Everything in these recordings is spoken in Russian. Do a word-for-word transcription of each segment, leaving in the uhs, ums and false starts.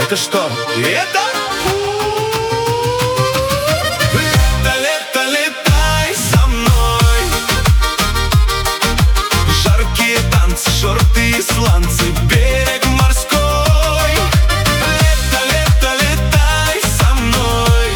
Это что? Это шорты и сланцы, берег морской. Лето, лето, летай со мной.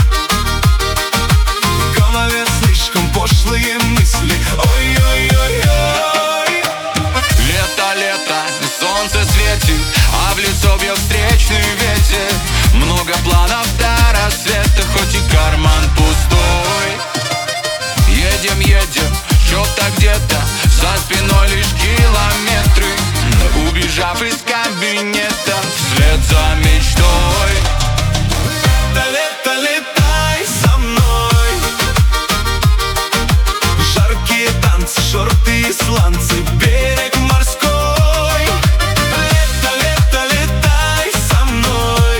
В голове слишком пошлые мысли. Ой-ой-ой-ой. Лето, лето, солнце светит, а в лицо бьет встречный ветер. Много планов до рассвета, хоть и карман пустой. Едем, едем, что-то где-то, за спиной лишь километры. Убежав из кабинета, вслед за мечтой. Лето, лето, летай со мной. Жаркие танцы, шорты и сланцы, берег морской. Лето, лето, летай со мной.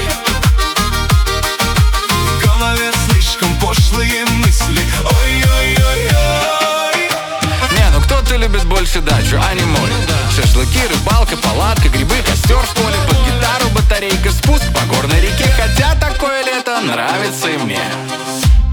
В голове слишком пошлые мысли. Ой-ой-ой-ой. Не, ну кто-то любит больше дачу, а не море. Шашлыки, рыбалка, палатка, грибы, костер в поле, под гитару батарейка, спуск по горной реке. Хотя такое лето нравится и мне.